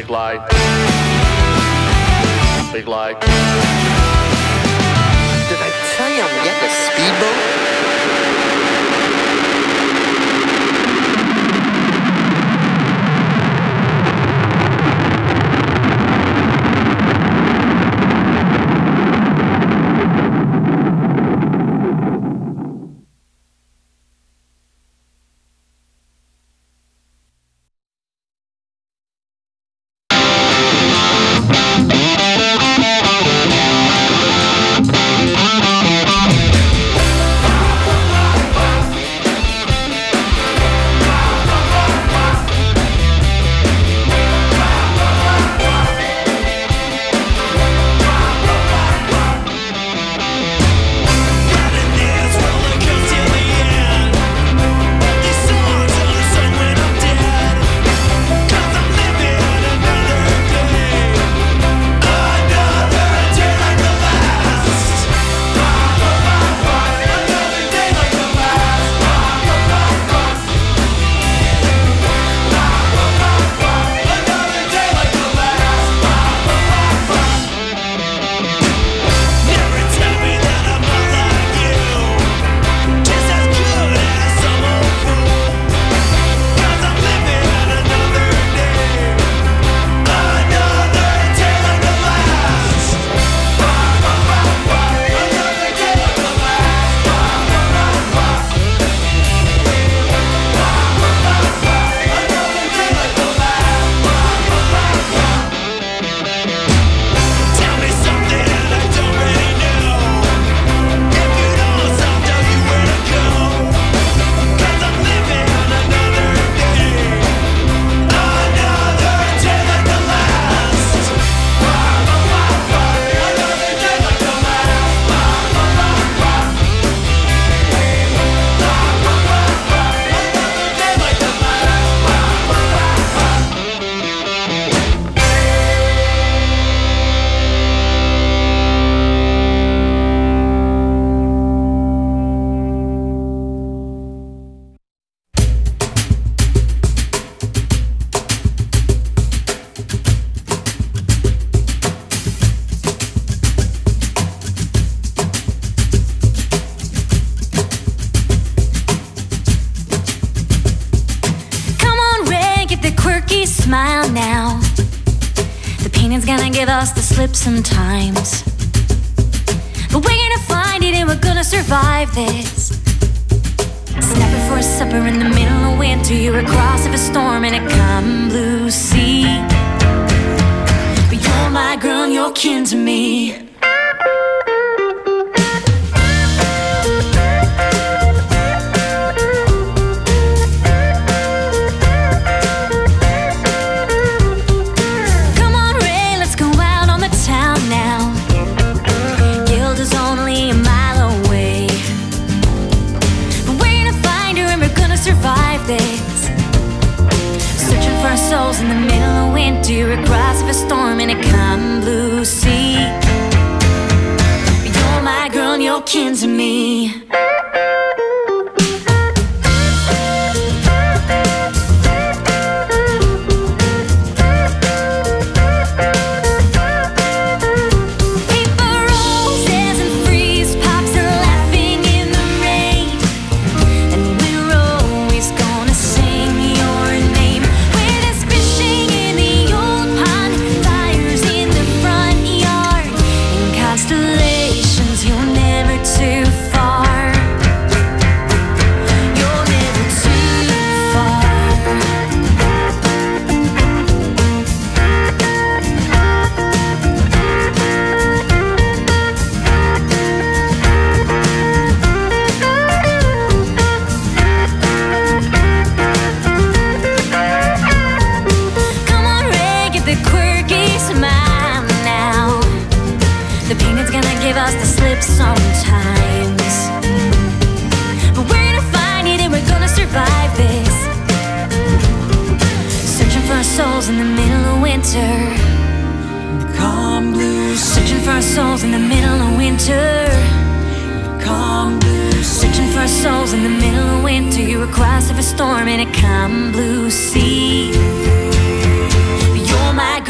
Big lie. Big lie. Did I tell you I'm getting a speedboat? Smile now. The painting's gonna give us the slip sometimes, but we're gonna find it and we're gonna survive this. Snapping for a supper in the middle of winter. You're across of a storm in a calm blue sea, but you're my girl and you're kin to me. Souls in the middle of winter, across of a storm in a calm blue sea. You're my girl and you're kin to me. You're never too far. souls in the middle of winter. The calm blue sea. Searching for our souls in the middle of winter. The calm blue sea. Searching for our souls in the middle of winter. You're across of a storm in a calm blue sea. You're my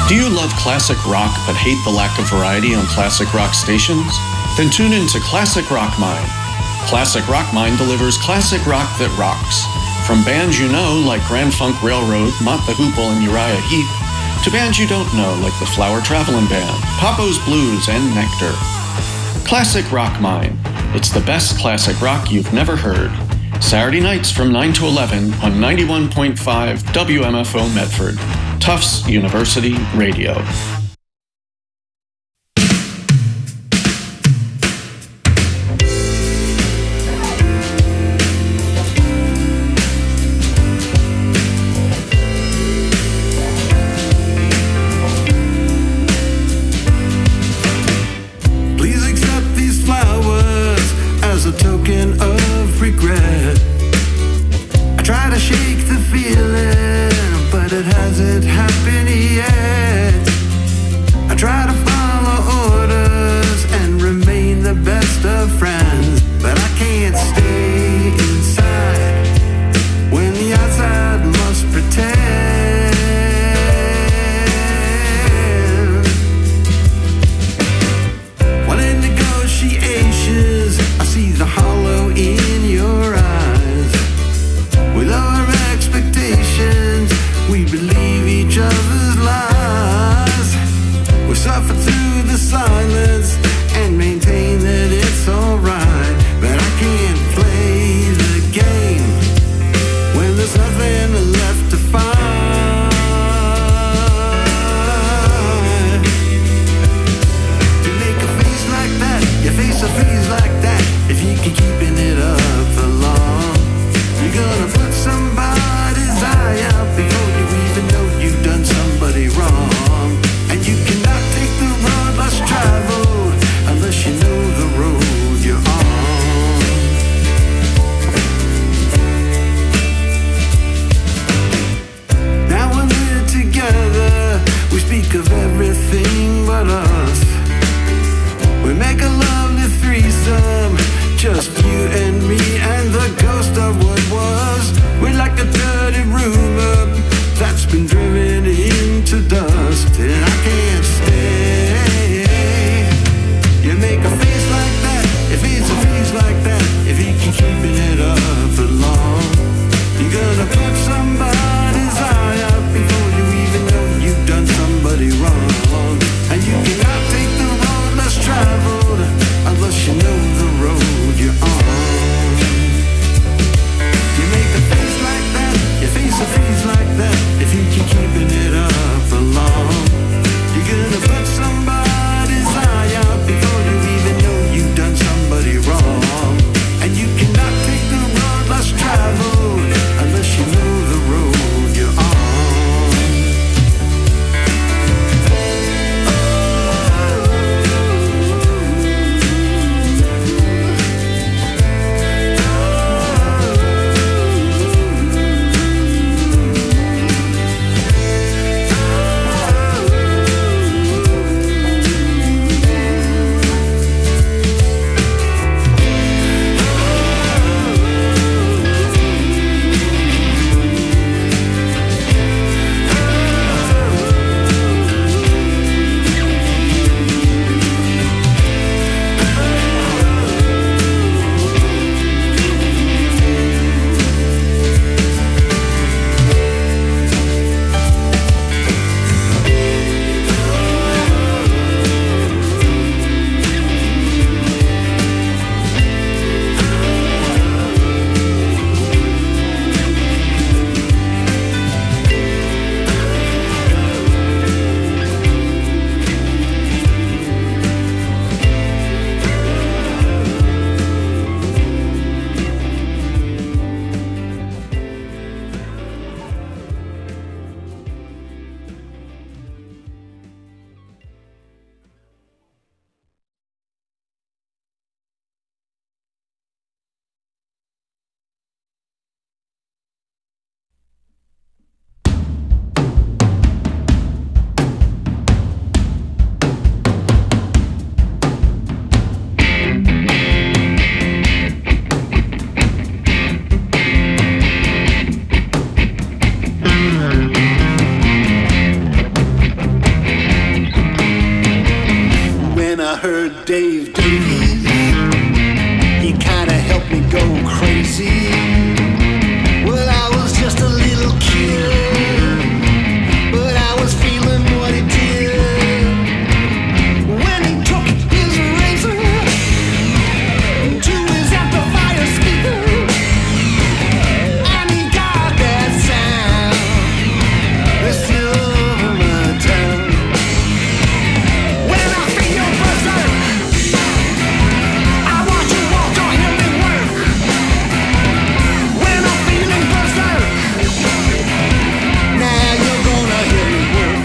Do you love classic rock but hate the lack of variety on classic rock stations? Then tune in to Classic Rock Mine. Classic Rock Mine delivers classic rock that rocks. From bands you know like Grand Funk Railroad, Mott the Hoople, and Uriah Heep, to bands you don't know like the Flower Traveling Band, Papo's Blues, and Nectar. Classic Rock Mine. It's the best classic rock you've never heard. Saturday nights from 9 to 11 on 91.5 WMFO Medford. Tufts University Radio. Please accept these flowers as a token of regret. I try to shake the feeling, but it hasn't happened yet. I try to follow orders and remain the best of friends, but I can't stay inside when the outside must pretend. While in negotiations, I see the hollow in your eyes. With our expectations, we believe each other's lies. We suffer through the silence and maintain that it's alright. But I can't play the game when there's nothing left to find. To make a face like that, you face a face like that. If you keep keeping it up for long, you're gonna put somebody's eye out before you even know you've done somebody wrong. And you cannot take the road less traveled unless you know the road you're on. Now when we're together, we speak of everything but us. We make a lovely threesome, just you and me and the ghost of what was. We're like a dirty rumor that's been driven into dust, and I can't stay. You make a face like that, you face a face like that. If you keep keeping it up for long, you're gonna put somebody's eye out before you even know you've done somebody wrong. And you cannot take the road less traveled unless you know the road you're on. You make a face like that, you face a face like that. If you keep keeping it up for long, Dave Davies. He kinda helped me go crazy. Well, I was just a little kid, but I was feeling what he did when he took his razor to his amplifier speaker, and he got that sound that's still over my town. When I feel berserk, I watch you walk or hear me work. When I'm feeling berserk, now you're gonna hear me work.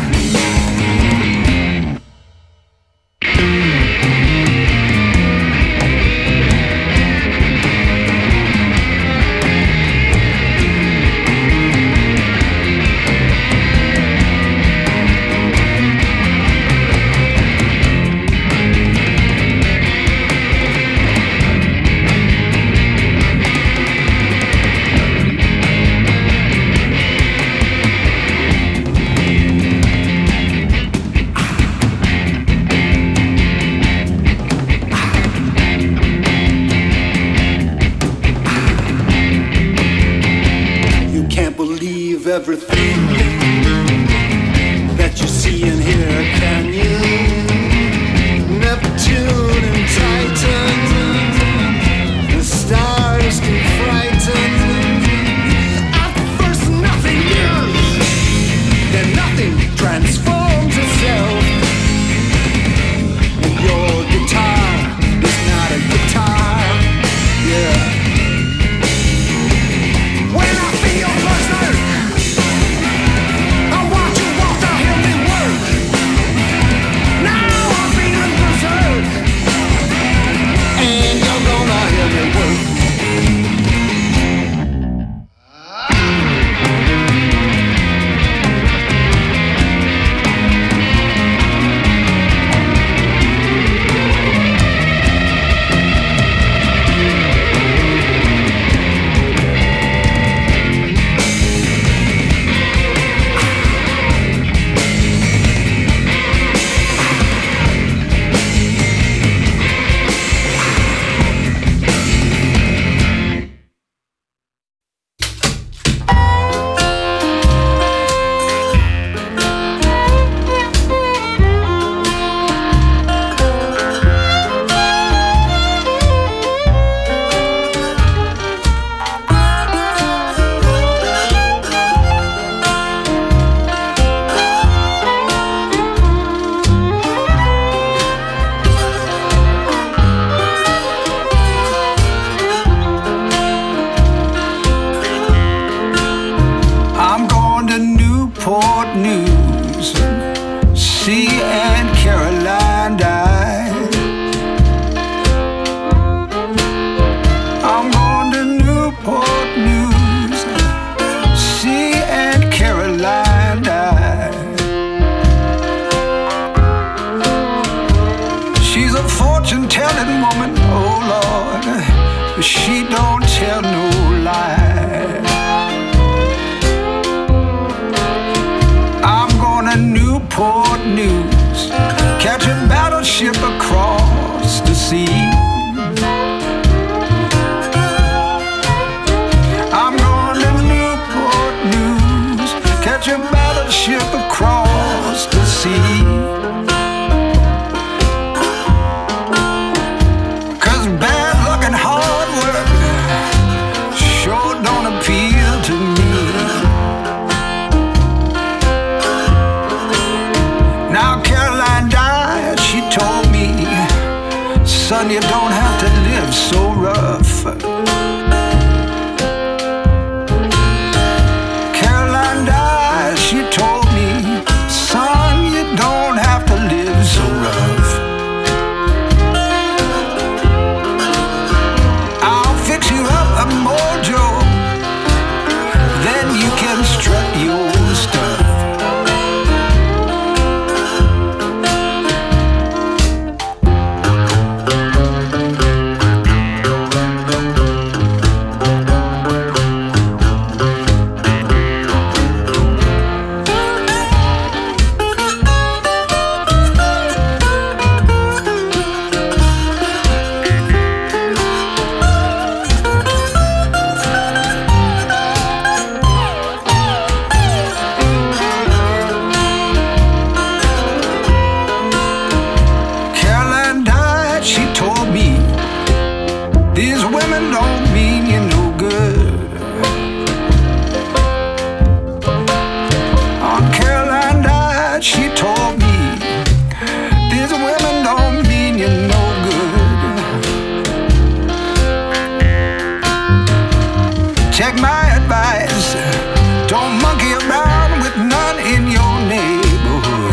You can't believe everything that you see and hear, can you? Neptune and Titan, the stars can frighten. At first nothing is, then nothing transforms itself. And your guitar is not a guitar, yeah. When I feel berserk, I watch you walk or hear me work. Now I'm feeling berserk, and you're gonna hear me work. I'm going to Newport News, see Aunt Caroline die. I'm going to Newport News, see Aunt Caroline die. She's a fortune-telling woman, oh Lord, but she don't tell no lie. I'm going to Newport News, catch a battleship across the sea. I'm going to Newport News, catch a battleship across the sea. 'Cause bad luck and hard work sure don't appeal to me. Now Caroline died, she told me, son, you don't have to live so rough. Caroline died, she told me, son, you don't Take my advice, don't monkey around with none in your neighborhood.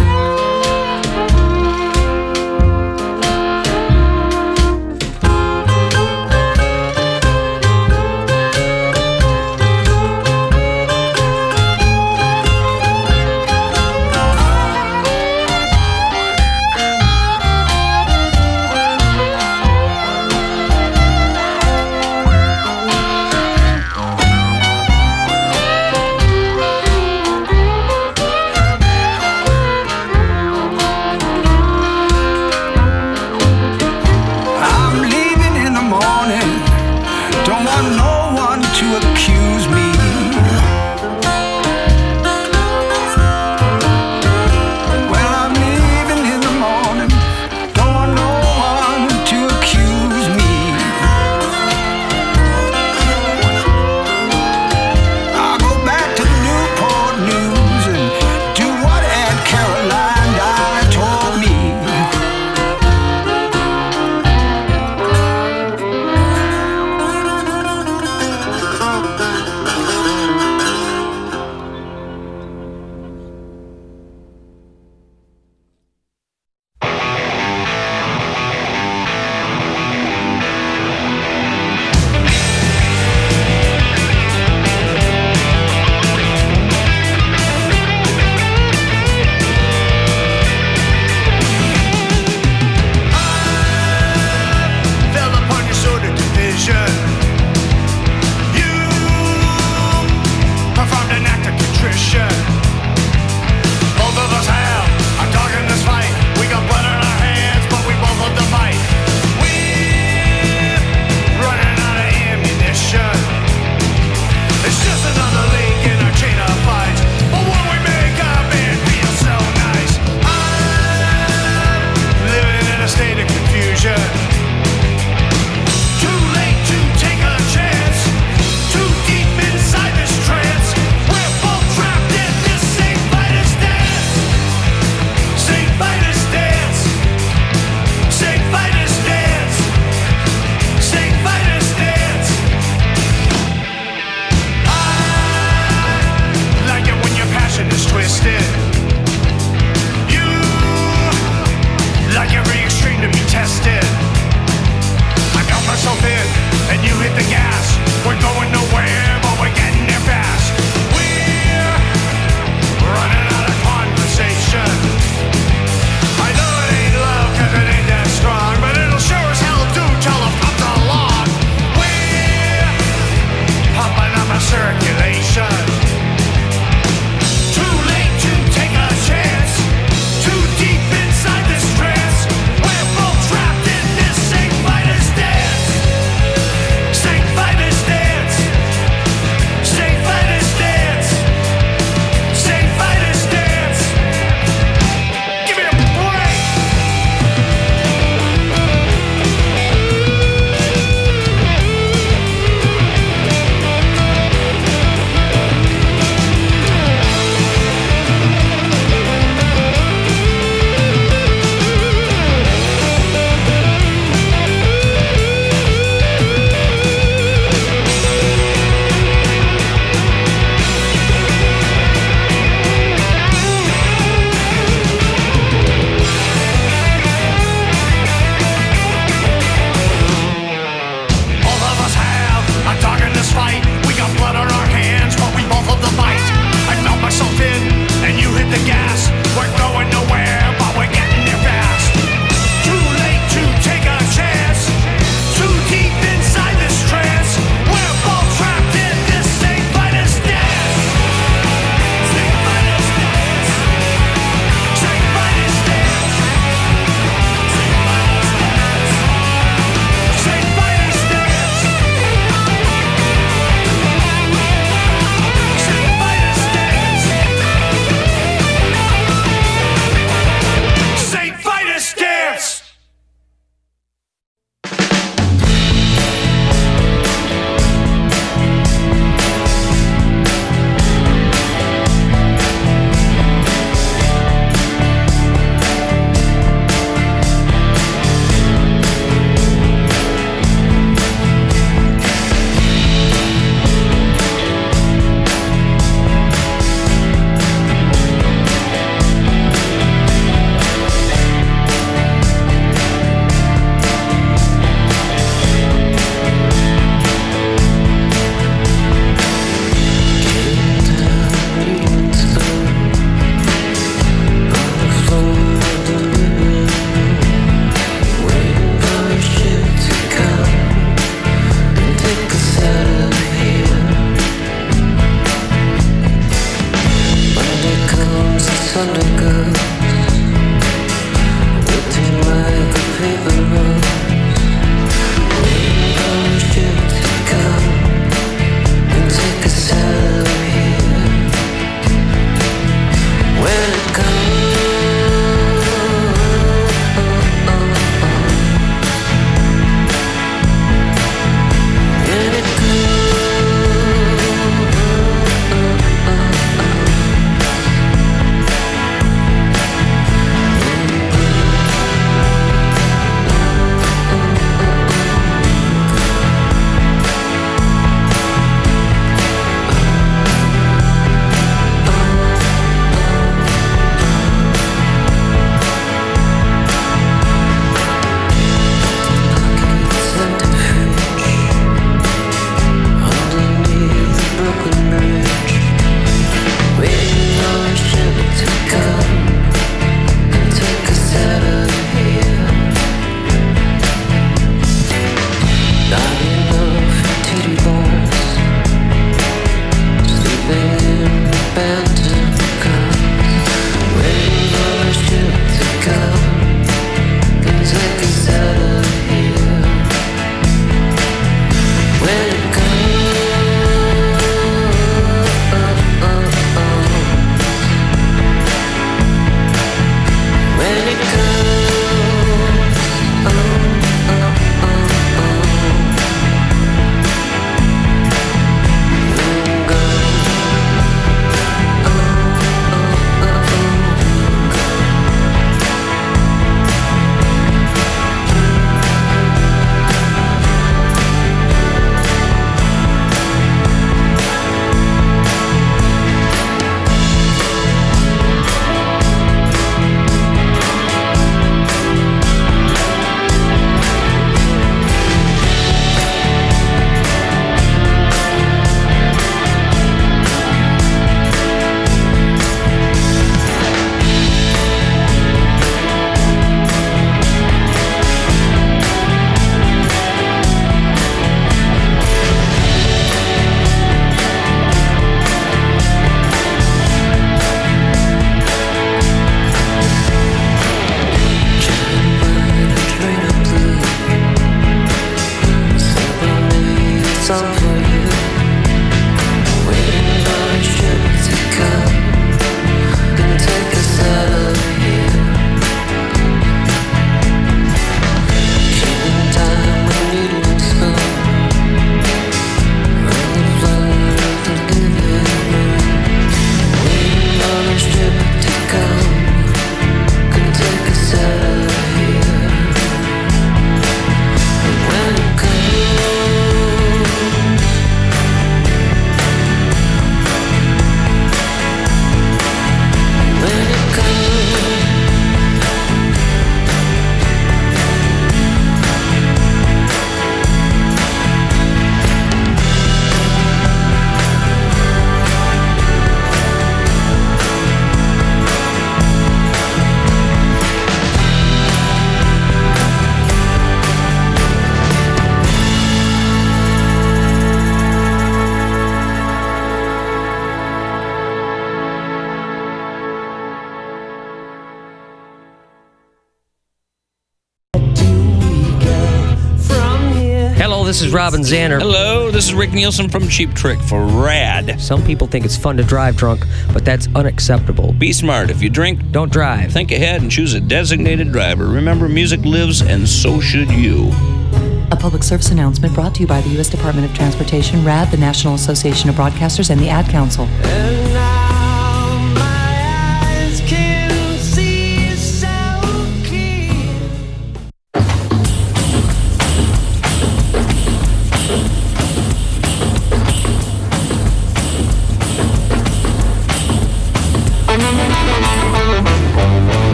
this is Robin Zander. Hello, this is Rick Nielsen from Cheap Trick for RAD. Some people think it's fun to drive drunk, but that's unacceptable. Be smart. If you drink, don't drive. Think ahead and choose a designated driver. Remember, music lives, and so should you. A public service announcement brought to you by the U.S. Department of Transportation, RAD, the National Association of Broadcasters, and the Ad Council.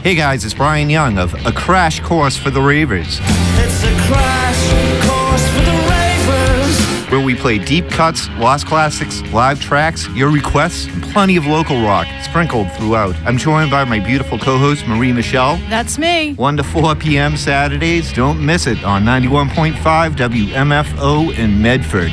Hey guys, it's Brian Young of A Crash Course for the Ravers. It's a crash course for the ravers. Where we play deep cuts, lost classics, live tracks, your requests, and plenty of local rock sprinkled throughout. I'm joined by my beautiful co-host, Marie Michelle. That's me. 1 to 4 p.m. Saturdays. Don't miss it on 91.5 WMFO in Medford.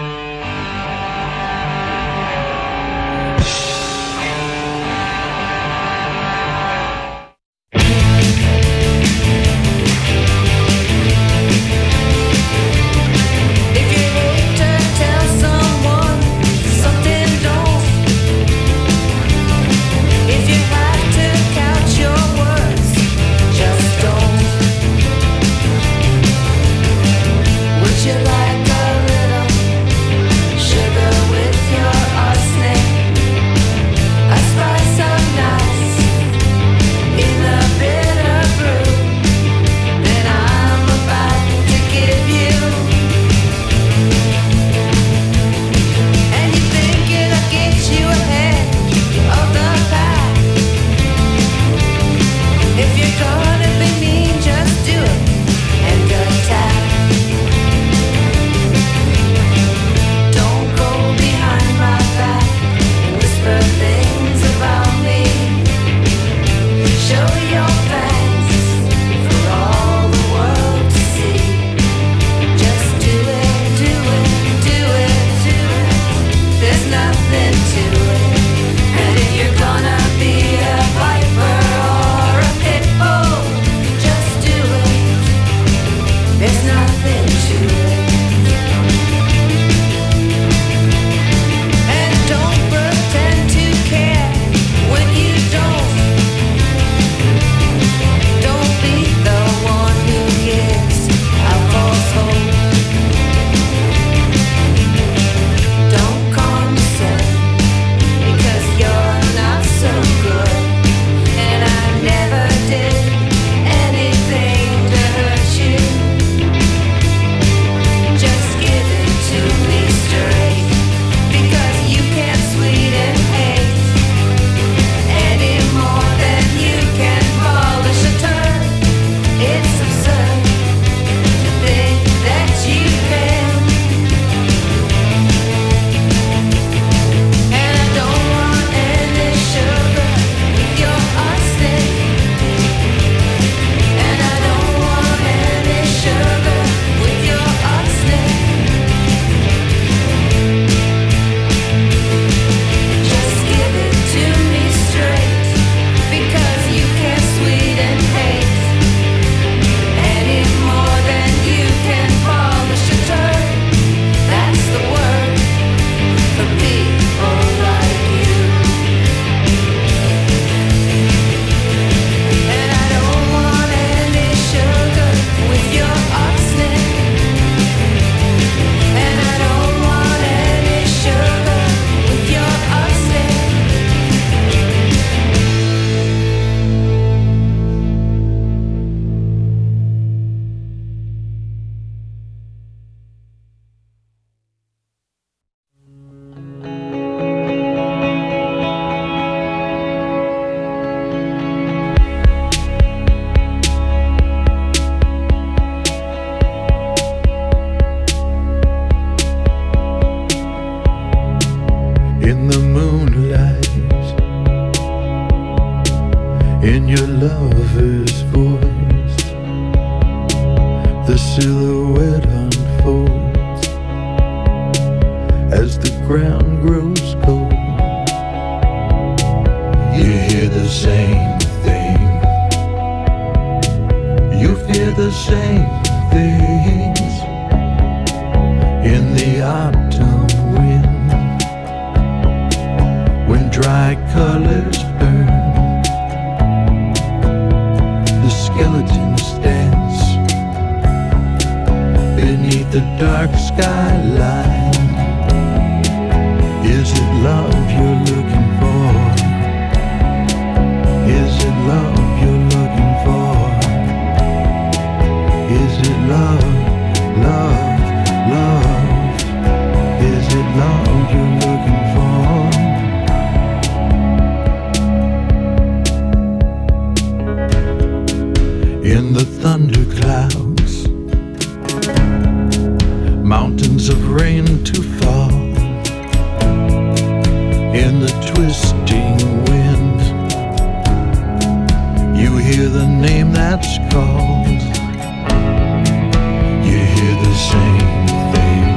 in your lover's voice. The silhouette unfolds as the ground grows cold. You hear the same thing, you fear the same things in the autumn wind, when dry colors burn, the skeletons dance beneath the dark skyline. Is it love you're looking for? Is it love you're looking for? Is it love, love, love? Is it love you're looking for? rain to fall in the twisting wind. You hear the name that's called. You hear the same thing.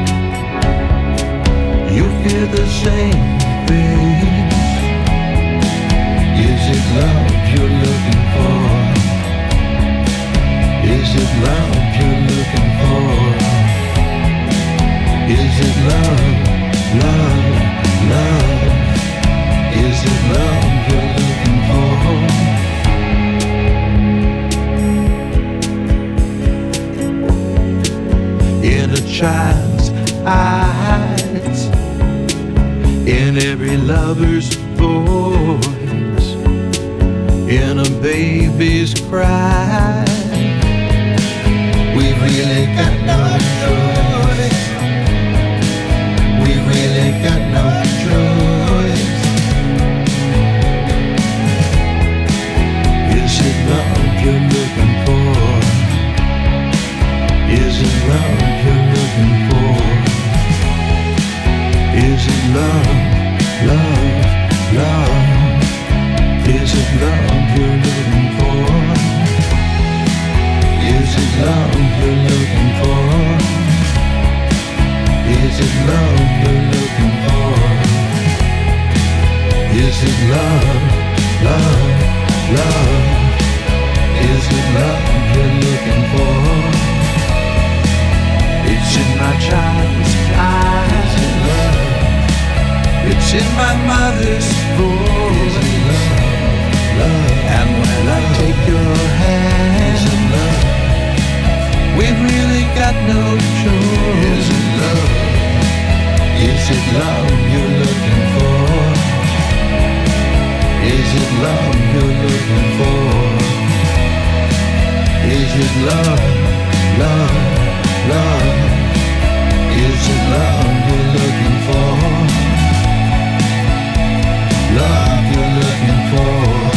You hear the same thing. Is it love you're looking for? Is it love you're looking for? Is it love, love, love? Is it love you're looking for? In a child's eyes, in every lover's voice, in a baby's cry, we've really got no choice. We've really got no choice. Is it love you're looking for? Is it love you're looking for? Is it love, love, love? Is it love you're looking for? Is it love you're looking for? Is it love you're looking for? Is it love, love, love? Is it love you're looking for? It's in my child's eyes. Is it love? It's in my mother's voice. Is it love, love? And when I take your hand, is it love? We've really got no choice. Is it love? Is it love you're looking for? Is it love you're looking for? Is it love, love, love? Is it love you're looking for? Love you're looking for?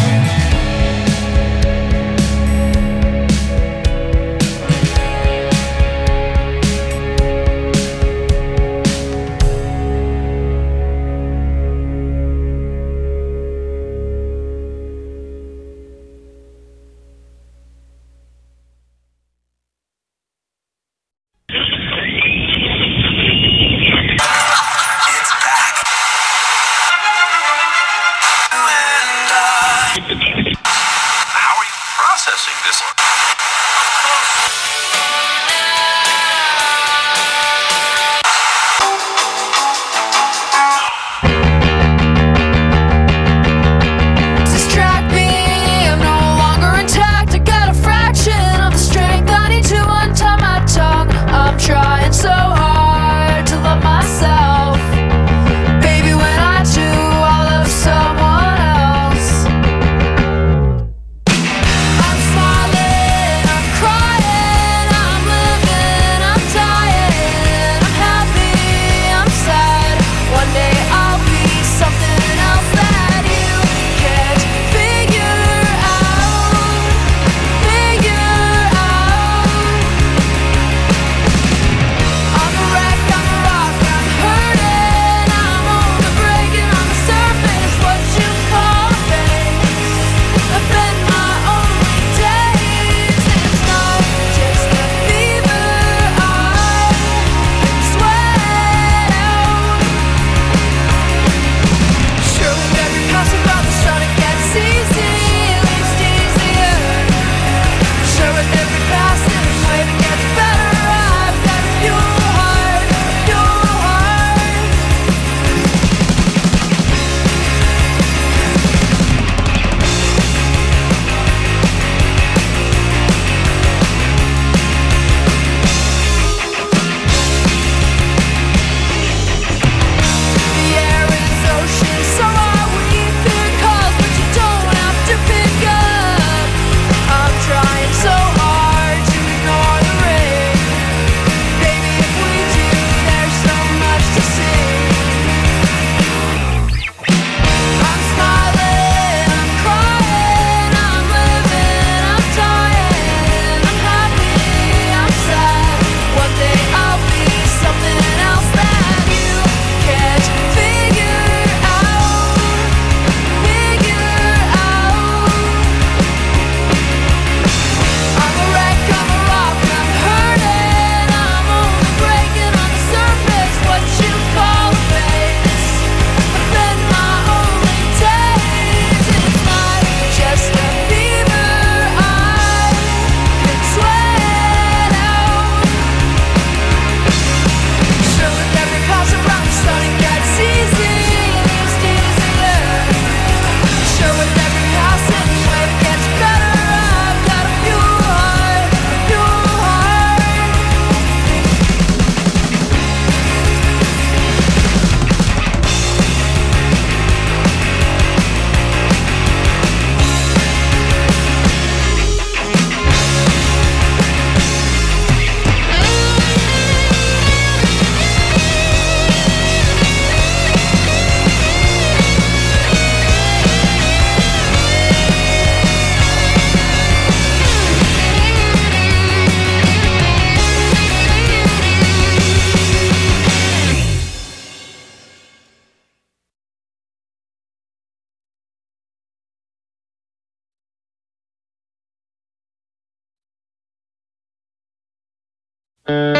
Thank